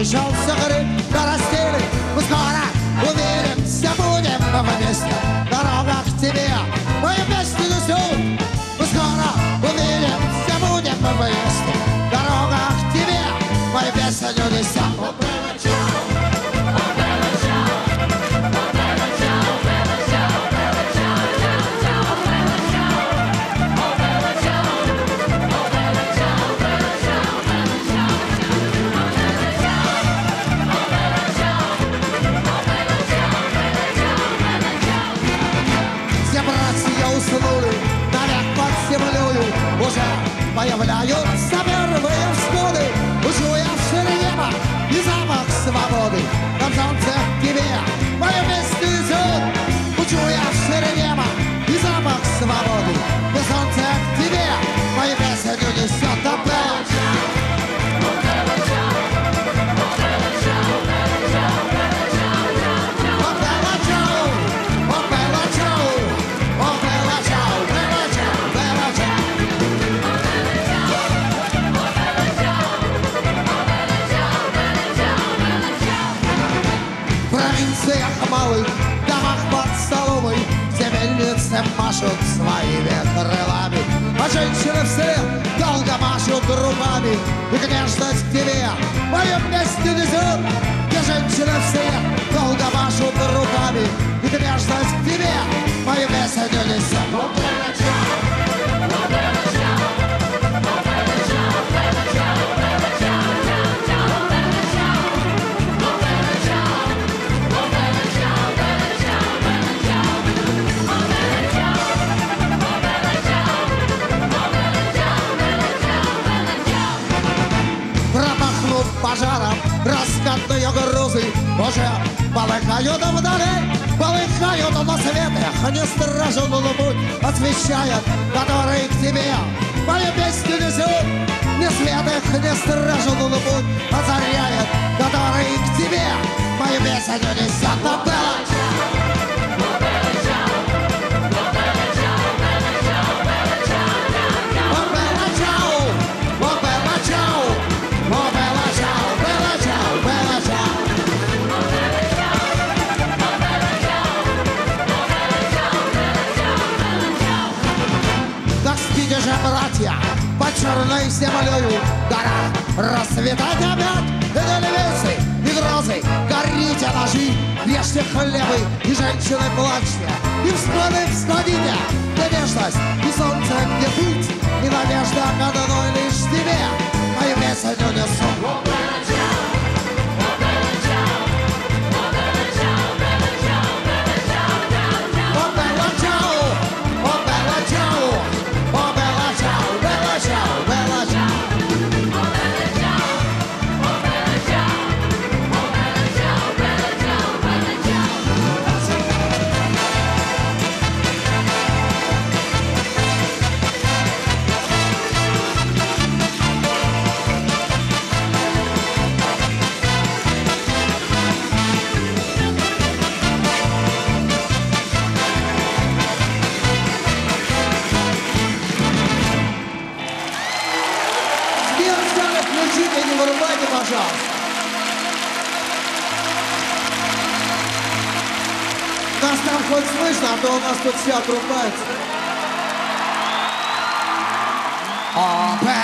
пришел с горы до растели. Мы скоро увидимся, будем вместе. Дорога к тебе, мы вместе несем. Мы скоро увидимся, будем вместе. Дорога к тебе, мы вместе несем. Навек под землею уже появляются первые всходы. Учуя в шире неба и запах свободы. На солнце к тебе мое вместе идет. Учуя в шире неба и запах свободы. На солнце к тебе мою песню несет. Малых домах под столовой все мельницы машут своими крылами, а женщины вслед долго машут руками. И нежность к тебе мое вместе несет. И женщины вслед долго машут руками. И нежность к тебе мою песню несет. Пожаром раскатные грузы уже полыхают вдали, полыхают на светах, не страженную путь освещает, который к тебе мою песню несет. Не светах, не страженную путь озаряет, который к тебе мою песню несет. Братья, под черной землею гора расцветать опять. Это львицы и грозы, горите ножи, режьте хлебы и женщины плачьте. И всходы всходите, нежность и солнце где путь, и надежда к одной лишь тебе мою песню несу. Не вырубайте, пожалуйста. Нас там хоть слышно, а то у нас тут все отрубается.